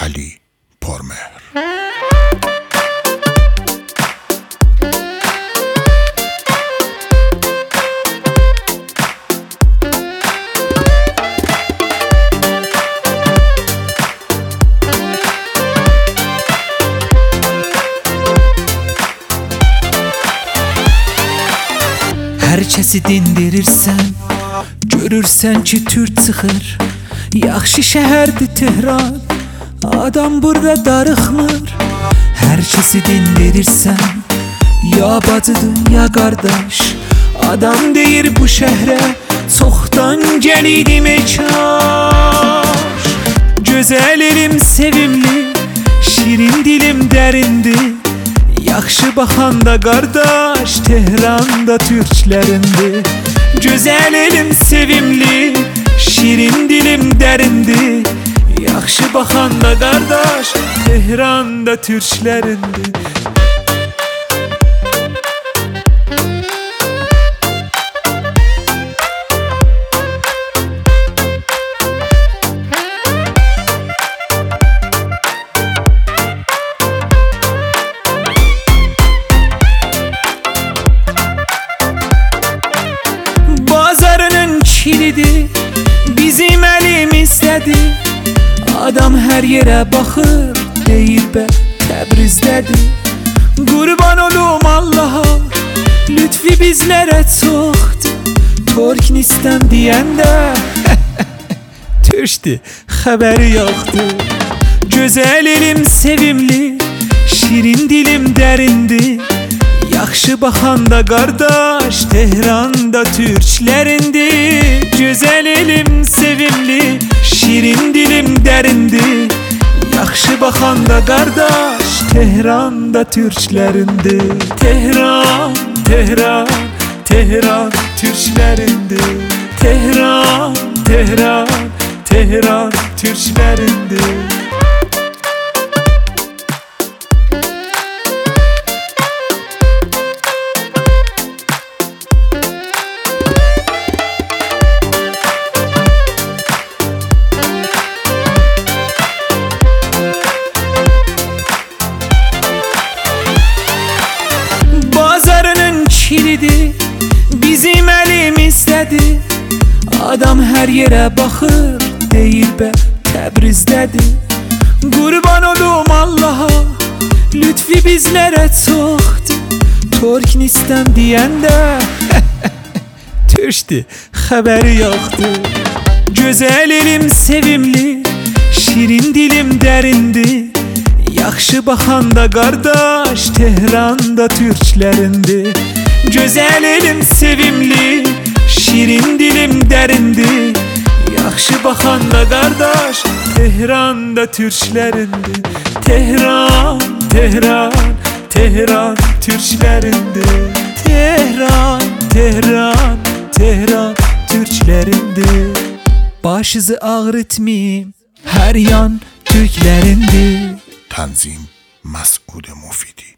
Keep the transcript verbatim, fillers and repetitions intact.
علی پرمهر. Hər kəsi dindirirsən, görürsən ki tür çıxır. Yaxşı şəhərdir Tehran, adam burada darıxmır. Hər kəsi dindirirsən, ya bacıdır ya qardaş. Adam deyir bu şəhrə çoxdan gəlidi mekaş. Gözəl elim sevimli, şirin dilim dərindir. Yaxşı baxanda qardaş, Tehranda türklərindir. Gözəl elim sevimli, şirin dilim dərindir. Yaxşı baxanda qardaş, Tehranda türklərindir. Kilidi bizim əlimizdədir. Adam hər yerə baxır, deyir bə Təbrizdədir. Qurban olum Allaha, lütfi bizlərə çoxdur. Türknistan deyəndə türkdür, xəbəri yoxdur. Gözəl elim sevimli, şirin dilim dərindir. Yaxşı baxanda qardaş, Tehranda türklərindir. Gözəl elim sevimli, şirin dilim dərindir. Yaxşı baxanda qardaş, Tehranda türklərindir. Tehran, Tehran, Tehran türklərindir. Tehran, Tehran, Tehran türklərindir. Kilidi bizim əlimizdədir. Adam hər yerə baxır, deyir bə Təbrizdədir. Qurban olum Allaha, lütfi bizlərə çoxdur. Türknistan deyəndə türkdür, xəbəri yoxdur. Gözəl elim sevimli, şirin dilim dərindir. Yaxşı baxanda qardaş, Tehranda türklərindir. Gözəl elim sevimli, şirin dilim dərindir. Yaxşı baxanda qardaş, Tehranda türklərindir. Tehran, Tehran, Tehran türklərindir. Tehran, Tehran, Tehran türklərindir. Başınızı ağrıtmayım, hər yan türklərindir. تنظیم مسعود مفیدی.